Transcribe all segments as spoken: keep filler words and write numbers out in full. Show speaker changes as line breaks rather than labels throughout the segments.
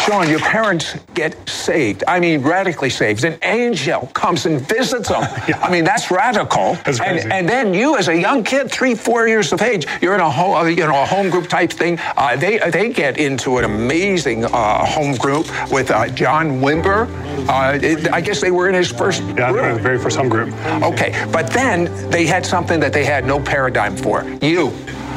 Sean, your parents get saved. I mean, radically saved. An angel comes and visits them. yeah. I mean, that's radical.
That's crazy.
And, and then you, as a young kid, three, four years of age, you're in a home, you know, a home group type thing. Uh, they they get into an amazing uh, home group with uh, John Wimber. Uh, it, I guess they were in his first
yeah,
group.
Yeah, the very first home group.
Okay, but then they had something that they had no paradigm for. You.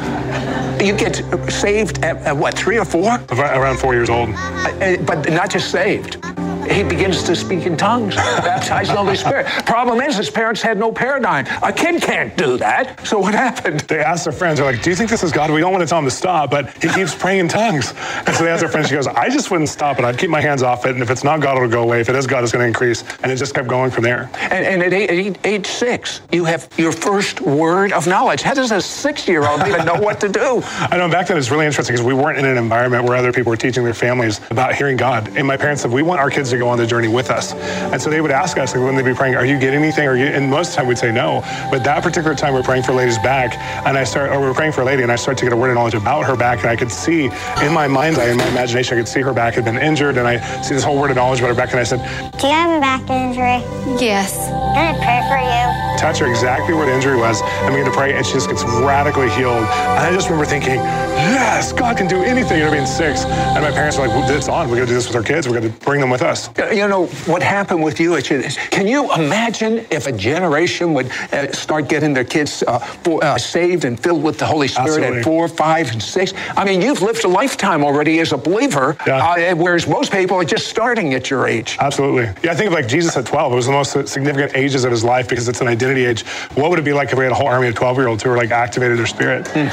You get saved at, at what, three or four?
Around four years old.
Uh, but not just saved. He begins to speak in tongues, baptized in the Holy Spirit. Problem is, his parents had no paradigm. A kid can't do that. So what happened?
They asked their friends, they're like, do you think this is God? We don't want to tell him to stop, but he keeps praying in tongues. And so they asked their friends, she goes, I just wouldn't stop it. I'd keep my hands off it. And if it's not God, it'll go away. If it is God, it's going to increase. And it just kept going from there.
And, and at age, age six, you have your first word of knowledge. How does a six-year-old even know what to do?
I know back then it's really interesting because we weren't in an environment where other people were teaching their families about hearing God. And my parents said, we want our kids to go on the journey with us. And so they would ask us, like, when they'd be praying, are you getting anything? Are you? And most of the time we'd say no. But that particular time we're praying for a lady's back, and I start, or we we're praying for a lady, and I start to get a word of knowledge about her back, and I could see in my mind's eye, in my imagination, I could see her back had been injured, and I see this whole word of knowledge about her back, and I said,
do you have a back injury?
Yes.
Can I pray for you?
Touch her exactly where the injury was, and begin to pray, and she just gets radically healed. And I just remember thinking, yes, God can do anything. You know, being six, and my parents were like, well, it's on. We got to do this with our kids. We got to bring them with us.
You know what happened with you? Can you imagine if a generation would uh, start getting their kids uh, for, uh, saved and filled with the Holy Spirit
Absolutely.
at four, five, and six? I mean, you've lived a lifetime already as a believer, yeah. uh, whereas most people are just starting at your age.
Absolutely. Yeah, I think of like Jesus at twelve. It was the most significant ages of his life because it's an identity age. What would it be like if we had a whole army of twelve-year-olds who were like activated their spirit?
Mm.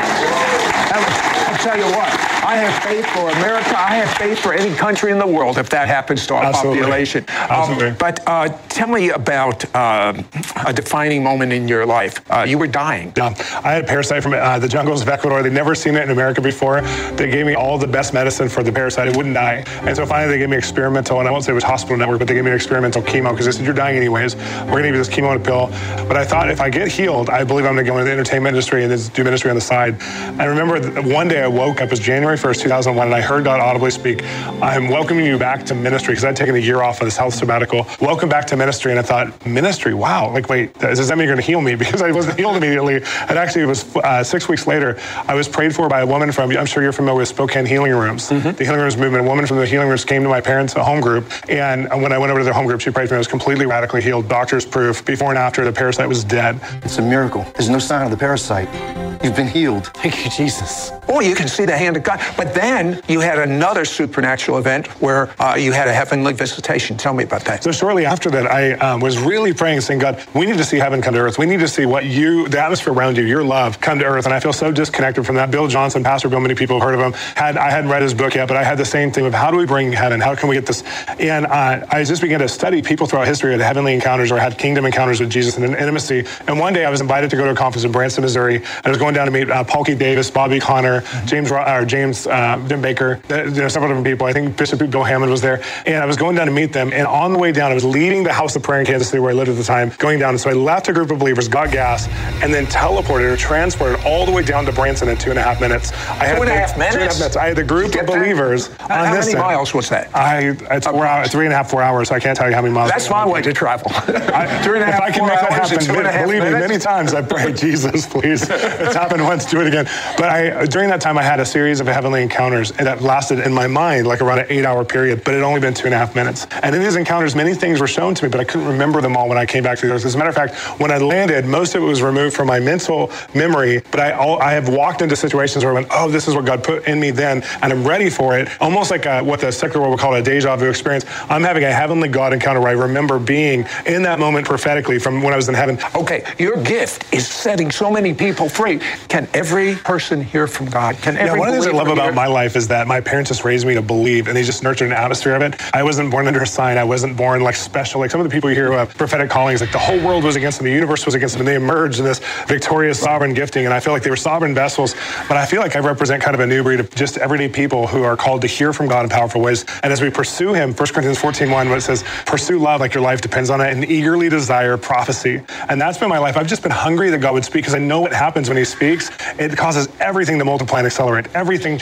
I'll tell you what. I have faith for America. I have faith for any country in the world if that happens to our
Absolutely.
population.
Absolutely.
Um, but uh, tell me about uh, a defining moment in your life. Uh, you were dying.
Yeah, I had a parasite from uh, the jungles of Ecuador. They'd never seen it in America before. They gave me all the best medicine for the parasite. It wouldn't die. And so finally they gave me experimental, and I won't say it was hospital network, but they gave me an experimental chemo because they said, you're dying anyways. We're going to give you this chemo and a pill. But I thought if I get healed, I believe I'm going to go into the entertainment industry and just do ministry on the side. I remember one day I woke up, it was January first, two thousand one, and I heard God audibly speak, I'm welcoming you back to ministry, because I'd taken a year off of this health sabbatical. Welcome back to ministry. And I thought, ministry? Wow. Like, wait, does that mean you're going to heal me? Because I wasn't healed immediately. And actually, it was uh, six weeks later, I was prayed for by a woman from, I'm sure you're familiar with Spokane Healing Rooms, mm-hmm. the Healing Rooms movement. A woman from the Healing Rooms came to my parents' home group. And when I went over to their home group, she prayed for me. I was completely radically healed. Doctor's proof. Before and after, the parasite was dead.
It's a miracle. There's no sign of the parasite. You've been healed.
Thank you, Jesus.
Oh, you can see the hand of God. But then you had another supernatural event where uh, you had a heavenly visitation. Tell me about that.
So shortly after that, I um, was really praying, saying, God, we need to see heaven come to earth. We need to see what you, the atmosphere around you, your love, come to earth. And I feel so disconnected from that. Bill Johnson, Pastor Bill, many people have heard of him. Had I hadn't read his book yet, but I had the same thing of how do we bring heaven? How can we get this? And uh, I just began to study people throughout history who had heavenly encounters or had kingdom encounters with Jesus and in intimacy. And one day I was invited to go to a conference in Branson, Missouri. And I was going down to meet uh, Paul Keith Davis, Bobby Connor, James or James uh, Jim Baker, you know, several different people. I think Bishop Bill Hammond was there. And I was going down to meet them. And on the way down, I was leaving the house of prayer in Kansas City where I lived at the time, going down. And so I left a group of believers, got gas, and then teleported or transported all the way down to Branson in two and a half minutes. I had
two and a half minutes?
Two and a half minutes. I had the group of believers
that?
on
How
this
many
end.
miles was that?
I, it's four hours, three and a half, four hours. So I can't tell you how many miles.
That's my way to travel.
I,
three and a half,
if I can
four
make that
hours
happen,
and two and a half
believe me,
minutes.
many times I pray, Jesus, please. It's happened once, do it again. But I, during that time, I had a series of heavenly encounters that lasted in my mind like around an eight-hour period, but it had only been two and a half minutes. And in these encounters, many things were shown to me, but I couldn't remember them all when I came back to the earth. As a matter of fact, when I landed, most of it was removed from my mental memory, but I, all, I have walked into situations where I went, oh, this is what God put in me then, and I'm ready for it. Almost like a, what the secular world would call a deja vu experience. I'm having a heavenly God encounter where I remember being in that moment prophetically from when I was in heaven.
Okay, your gift is setting so many people free. Can every person hear from God? Can every
Yeah, one of the things I love about
hear?
my life is that my parents just raised me to believe, and they just nurtured an atmosphere of it. I wasn't born under a sign. I wasn't born like special. Like some of the people you hear who have prophetic callings, like the whole world was against them, the universe was against them, and they emerged in this victorious sovereign gifting. And I feel like they were sovereign vessels, but I feel like I represent kind of a new breed of just everyday people who are called to hear from God in powerful ways. And as we pursue him, First Corinthians fourteen one, what it says, pursue love like your life depends on it, and eagerly desire prophecy. And that's been my life. I've just been hungry that God would speak, because I know what happens when he speaks. It causes everything to multiply and accelerate. Everything changes.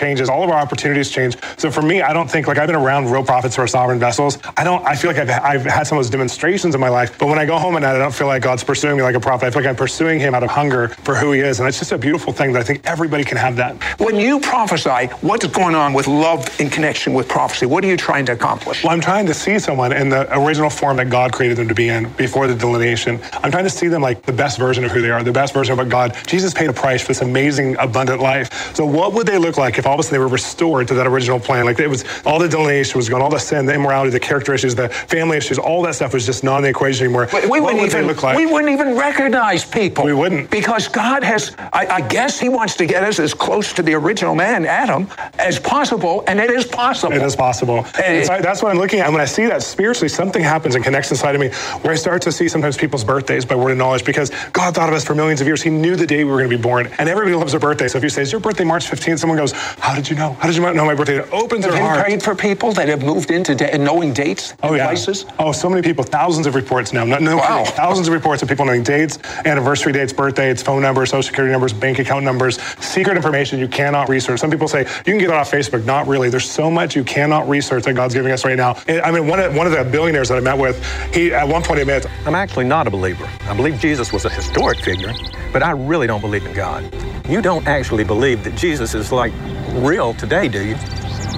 changes. All of our opportunities change. So for me, I don't think, like I've been around real prophets who are sovereign vessels. I don't, I feel like I've, I've had some of those demonstrations in my life, but when I go home at night, I don't feel like God's pursuing me like a prophet. I feel like I'm pursuing him out of hunger for who he is. And it's just a beautiful thing that I think everybody can have that.
When you prophesy, what's going on with love in connection with prophecy? What are you trying to accomplish?
Well, I'm trying to see someone in the original form that God created them to be in before the delineation. I'm trying to see them like the best version of who they are, the best version of what God, Jesus paid a price for this amazing, abundant life. So what would they look like if all of a sudden they were restored to that original plan? Like it was, all the delineation was gone, all the sin, the immorality, the character issues, the family issues, all that stuff was just not in the equation anymore.
We, we
what
wouldn't
would
even,
they look like?
We wouldn't even recognize people.
We wouldn't.
Because God has, I, I guess he wants to get us as close to the original man, Adam, as possible, and it is possible.
It is possible. And so I, that's what I'm looking at. And when I see that spiritually, something happens and connects inside of me where I start to see sometimes people's birthdays by word of knowledge, because God thought of us for millions of years. He knew the day we were going to be born. And everybody loves their birthday. So if you say, is your birthday March fifteenth? Someone goes, how did you know? How did you know my birthday? It opens
Have
their
you
heart.
prayed for people that have moved into da- knowing dates and
Oh, yeah.
places?
Oh, so many people. Thousands of reports now. No, no
Wow.
kidding. Thousands of reports of people knowing dates, anniversary dates, birth dates, phone numbers, social security numbers, bank account numbers, secret information you cannot research. Some people say, you can get it off Facebook. Not really. There's so much you cannot research that God's giving us right now. And, I mean, one of, one of the billionaires that I met with, he at one point admits,
I'm actually not a believer. I believe Jesus was a historic figure, but I really don't believe in God. You don't actually believe that Jesus is like real today, do you?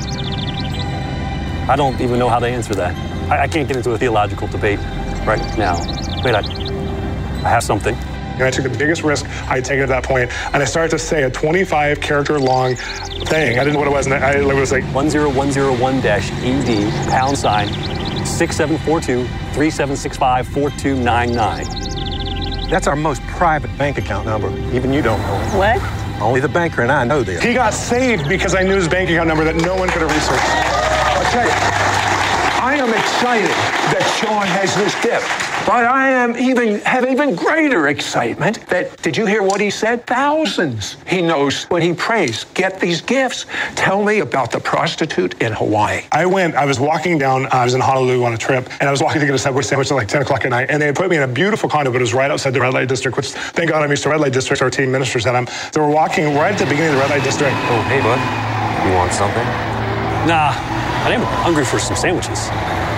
I don't even know how to answer that. I, I can't get into a theological debate right now. Wait, I, I have something.
And I took the biggest risk I had taken at that point, and I started to say a twenty-five character long thing. I didn't know what it was, and I, it was like
one zero one zero one dash E D, pound sign, six seven four two, three seven six five, four two nine nine.
That's our most private bank account number. Even you don't know it.
What?
Only the banker and I know this.
he got saved because I knew his bank account number that no one could have researched.
I'll tell you, I am excited that Sean has this gift, but I am even have even greater excitement that, did you hear what he said? Thousands he knows when he prays get these gifts. Tell me about the prostitute in Hawaii.
I went, I was walking down, I was in Honolulu on a trip, and I was walking to get a Subway sandwich at like ten o'clock at night, and they had put me in a beautiful condo, but it was right outside the red light district, which thank God I'm used to red light districts, our team ministers at them. So we're walking right at the beginning of the red light district.
Oh, hey, bud. You want something?
Nah, I am hungry for some sandwiches.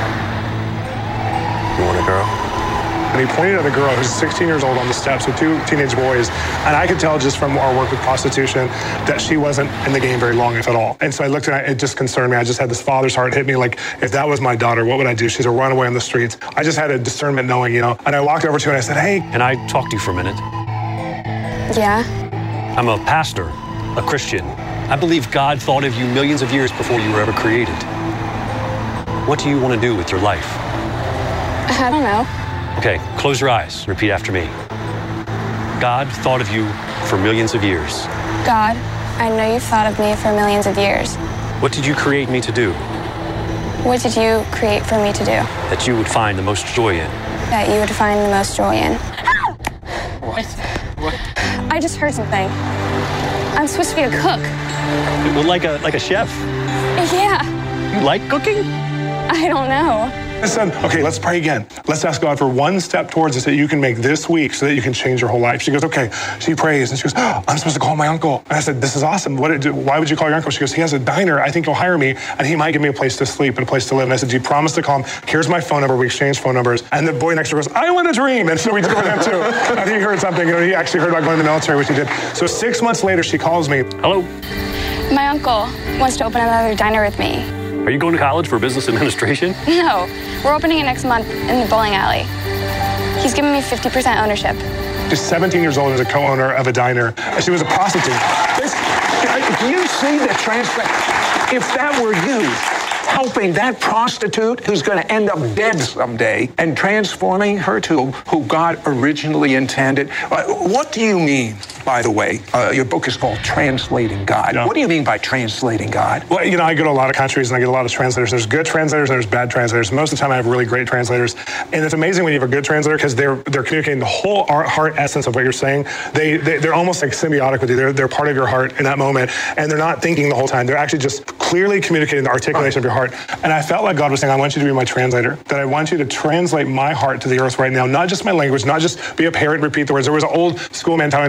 You want a girl?
And he pointed at a girl who's sixteen years old on the steps with two teenage boys. And I could tell just from our work with prostitution that she wasn't in the game very long, if at all. And so I looked at it, it just concerned me. I just had this father's heart hit me like, if that was my daughter, what would I do? She's a runaway on the streets. I just had a discernment knowing, you know. And I walked over to her and I said, hey.
Can I talk to you for a minute?
Yeah?
I'm a pastor, a Christian. I believe God thought of you millions of years before you were ever created. What do you want to do with your life?
I don't know.
Okay, close your eyes. Repeat after me. God thought of you for millions of years.
God, I know you've thought of me for millions of years.
What did you create me to do?
What did you create for me to do?
That you would find the most joy in.
That you would find the most joy in.
What? What?
I just heard something. I'm supposed to be a cook.
Well, like a like a chef.
Yeah.
You like cooking?
I don't know.
I said, okay, let's pray again. Let's ask God for one step towards us that you can make this week so that you can change your whole life. She goes, okay. She prays and she goes, oh, I'm supposed to call my uncle. And I said, this is awesome. What? Did, why would you call your uncle? She goes, he has a diner. I think he'll hire me and he might give me a place to sleep and a place to live. And I said, do you promise to call him? Here's my phone number. We exchanged phone numbers. And the boy next door goes, I want a dream. And so we took him too. I think he heard something. You know, he actually heard about going to the military, which he did. So six months later, she calls me.
Hello.
My uncle wants to open another diner with me.
Are you going to college for business administration?
No, we're opening it next month in the bowling alley. He's giving me fifty percent ownership.
She's seventeen years old as a co-owner of a diner. She was a prostitute.
This, do you see the transfer? If that were you, helping that prostitute who's going to end up dead someday and transforming her to who God originally intended. Uh, what do you mean, by the way? Uh, your book is called Translating God.
Yeah.
What do you mean by translating God?
Well, you know, I go to a lot of countries and I get a lot of translators. There's good translators and there's bad translators. Most of the time I have really great translators. And it's amazing when you have a good translator because they're they're communicating the whole heart essence of what you're saying. They, they, they're almost like symbiotic with you. They're, they're part of your heart in that moment. And they're not thinking the whole time. They're actually just clearly communicating the articulation of your heart. And I felt like God was saying, I want you to be my translator, that I want you to translate my heart to the earth right now, not just my language, not just be a parrot and repeat the words. There was an old school mentality in the prophetic,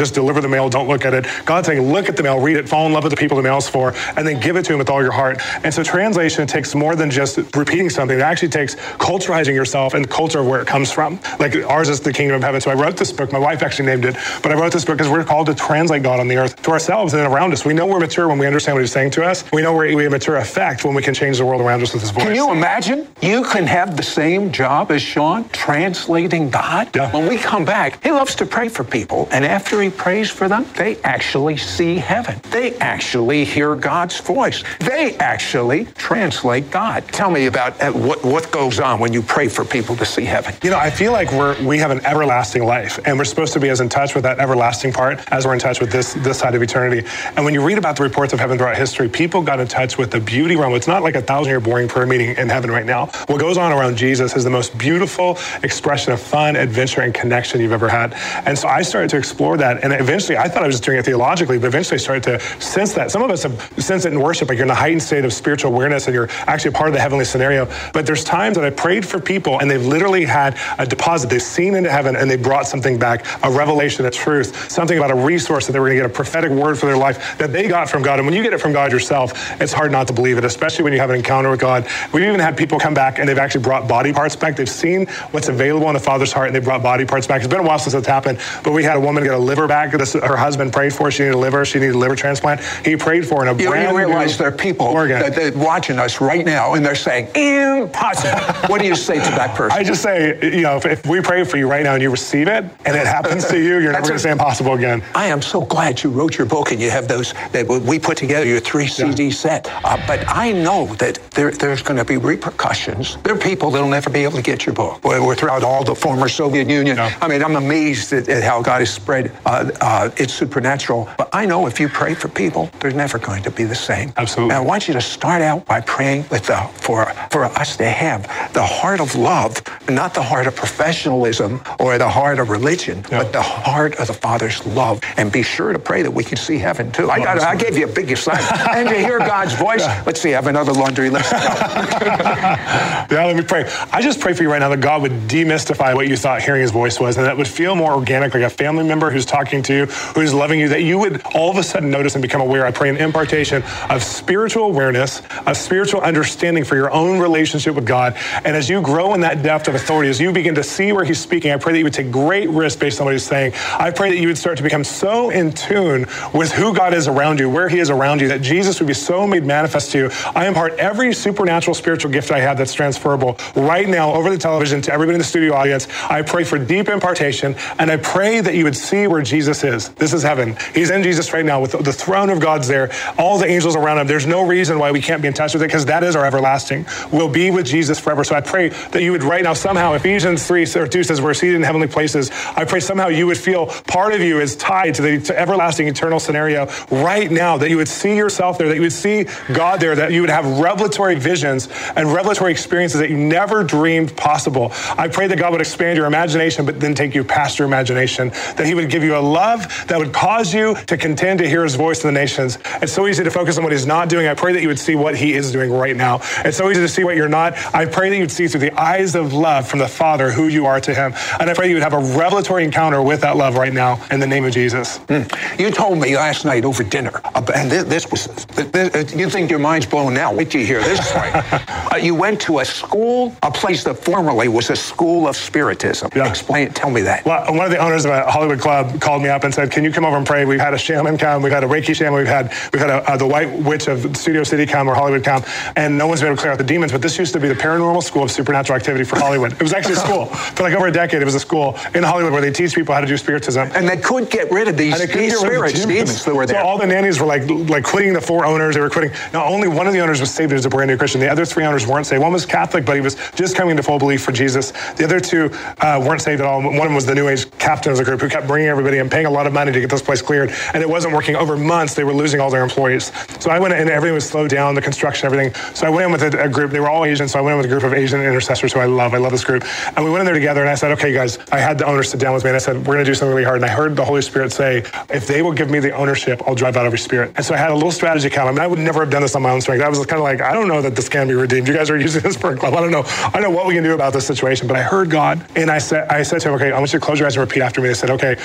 just deliver the mail, don't look at it. God's saying, look at the mail, read it, fall in love with the people the mail's for, and then give it to him with all your heart. And so translation takes more than just repeating something. It actually takes culturizing yourself and the culture of where it comes from. Like ours is the kingdom of heaven. So I wrote this book. My wife actually named it, but I wrote this book because we're called to translate God on the earth to ourselves and around us. We know we're mature when we understand what he's saying to us. We know we're, we have mature effect when we can change the world around us with his voice.
Can you imagine? You can have the same job as Sean, translating God.
Yeah.
When we come back, he loves to pray for people. And after he prays for them, they actually see heaven. They actually hear God's voice. They actually translate God. Tell me about uh, what, what goes on when you pray for people to see heaven.
You know, I feel like we're, we have an everlasting life, and we're supposed to be as in touch with that everlasting part as we're in touch with this, this side of eternity. And when you read about the reports of heaven throughout history, people got in touch with the beauty realm. It's not like a thousand-year boring prayer meeting in heaven right now. What goes on around Jesus is the most beautiful expression of fun, adventure, and connection you've ever had. And so I started to explore that, and eventually, I thought I was just doing it theologically, but eventually I started to sense that. Some of us have sensed it in worship, like you're in a heightened state of spiritual awareness, and you're actually a part of the heavenly scenario. But there's times that I prayed for people, and they've literally had a deposit. They've seen into heaven, and they brought something back, a revelation, a truth, something about a resource that they were going to get, a prophetic word for their life that they got from God. And when you get it from God yourself, it's hard not to believe it, especially when you have an encounter with God. We've even had people come back, and they've actually brought body parts back. They've seen what's available in the Father's heart, and they brought body parts back. It's been a while since that's happened, but we had a woman get a liver back. This, her husband prayed for her. She needed a liver. She needed a liver transplant. He prayed for her in a
You,
brand
you realize
new
there are people
organ.
that they're watching us right now, and they're saying, impossible. What do you say to that person?
I just say, you know, if, if we pray for you right now and you receive it, and it happens to you, you're never going to say impossible again.
I am so glad you wrote your book and you have those, that we put together your three C D yeah. set. Uh, but I know that there, there's going to be repercussions. There are people that'll never be able to get your book. We're, we're throughout all the former Soviet Union. No. I mean, I'm amazed at, at how God has spread uh, uh, it's supernatural. But I know if you pray for people, they're never going to be the same.
Absolutely.
And I want you to start out by praying with the, for, for us to have the heart of love, not the heart of professionalism or the heart of religion, yeah. but the heart of the Father's love. And be sure to pray that we can see heaven too. I got. I gave you a big assignment. And to hear God's voice, yeah. let's see, I have another laundry list.
Yeah, let me pray. I just pray for you right now that God would demystify what you thought hearing his voice was, and that would feel more organic, like a family member who's talking to you, who's loving you, that you would all of a sudden notice and become aware. I pray an impartation of spiritual awareness, of spiritual understanding for your own relationship with God. And as you grow in that depth of authority, as you begin to see where he's speaking, I pray that you would take great risk based on what he's saying. I pray that you would start to become so in tune with who God is around you, where he is around you, that Jesus would be so made manifest to you. I impart every supernatural spiritual gift I have that's transferable right now over the television to everybody in the studio audience. I pray for deep impartation, and I pray that you would see where Jesus is. This is heaven. He's in Jesus right now with the throne of God's there, all the angels around him. There's no reason why we can't be in touch with it, because that is our everlasting. We'll be with Jesus forever. So I pray that you would right now somehow, Ephesians three or two says we're seated in heavenly places. I pray somehow you would feel part of you is tied to the to everlasting eternal scenario right now, that you would see yourself there, that you would see God there, that you would have revelatory visions and revelatory experiences that you never dreamed possible. I pray that God would expand your imagination, but then take you past your imagination, that he would give you a love that would cause you to contend to hear his voice in the nations. It's so easy to focus on what he's not doing. I pray that you would see what he is doing right now. It's so easy to see what you're not. I pray that you'd see through the eyes of love from the Father who you are to him. And I pray you would have a revelatory encounter with that love right now in the name of Jesus.
Mm. You told me last night over dinner, uh, and this, this was, this, you think your mind's blown now. Wait till you hear this story. uh, you went to a school, a place that formerly was a school of spiritism.
Yeah.
Explain, tell me that.
Well, one of the owners of a Hollywood club called me up and said, can you come over and pray? We've had a shaman come, we've had a Reiki shaman, we've had we've had a, uh, the White Witch of Studio City come, or Hollywood come, and no one's been able to clear out the demons. But this used to be the paranormal school of supernatural activity for Hollywood. It was actually a school. For like over a decade, it was a school in Hollywood where they teach people how to do spiritism.
And they could get rid of these, these spirits, the demons that were there.
So all the nannies were like like quitting the four owners. They were quitting. Now, only one of the owners was saved as a brand new Christian. The other three owners weren't saved. One was Catholic, but he was just coming to full belief for Jesus. The other two uh, weren't saved at all. One of them was the New Age captain of the group who kept bringing everybody and paying a lot of money to get this place cleared. And it wasn't working. Over months, they were losing all their employees. So I went in, and everything was slowed down, the construction, everything. So I went in with a, a group. They were all Asian, so I went in with a group of Asian intercessors who I love. I love this group. And we went in there together, and I said, okay, guys, I had the owner sit down with me, and I said, we're going to do something really hard. And I heard the Holy Spirit say, if they will give me the ownership, I'll drive out every spirit. And so I had a little strategy account. I mean, I would never have done this on my own strength. I was kind of like, I don't know that this can be redeemed. You guys are using this for a club. I don't know. I don't know what we can do about this situation. But I heard God, and I said, I said to him, okay, I want you to close your eyes and repeat after me. They said, okay. I said,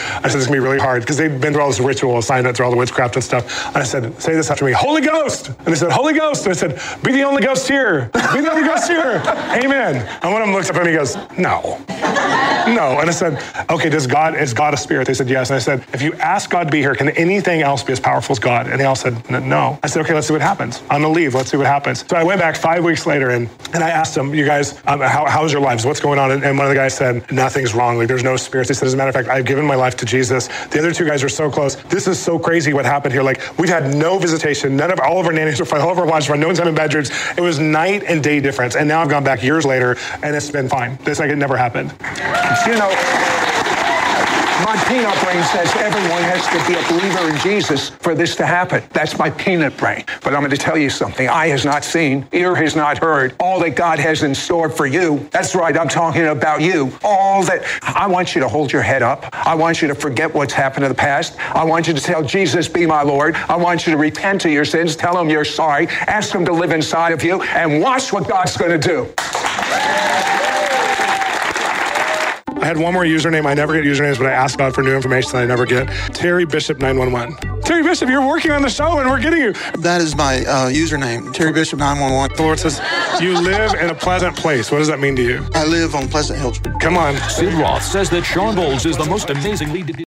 this is going to be really hard because they'd been through all this ritual, signed up through all the witchcraft and stuff. And I said, say this after me, Holy Ghost. And they said, Holy Ghost. And I said, be the only ghost here. Be the only ghost here. Amen. And one of them looks up at me and goes, no. No. And I said, okay, does God, is God a spirit? They said, yes. And I said, if you ask God to be here, can anything else be as powerful as God? And they all said, no. I said, okay, let's see what happens. I'm going to leave. Let's see what happens. So I went back five weeks later and, and I asked them, you guys, um, how, how's your lives? What's going on? And, and one of the guys said, nothing's wrong. Like, there's no spirits. He said, as a matter of fact, I've given my life to Jesus. The other two guys are so close. This is so crazy what happened here. Like, we've had no visitation. None of, all of our nannies were fine. All of our wives were fine. No one's having bedrooms. It was night and day difference. And now I've gone back years later and it's been fine. It's like it never happened.
You know, my peanut brain says everyone has to be a believer in Jesus for this to happen. That's my peanut brain. But I'm going to tell you something. Eye has not seen, ear has not heard, all that God has in store for you. That's right, I'm talking about you. All that. I want you to hold your head up. I want you to forget what's happened in the past. I want you to tell Jesus, be my Lord. I want you to repent of your sins. Tell him you're sorry. Ask him to live inside of you and watch what God's going to do.
I had one more username. I never get usernames, but I ask God for new information that I never get. Terry Bishop nine one one. Terry Bishop, you're working on the show and we're getting you.
That is my uh, username, Terry Bishop nine one one.
The Lord says, you live in a pleasant place. What does that mean to you?
I live on Pleasant Hill Street.
Come on.
Sid Roth says that Shawn Bolz is the most amazing lead to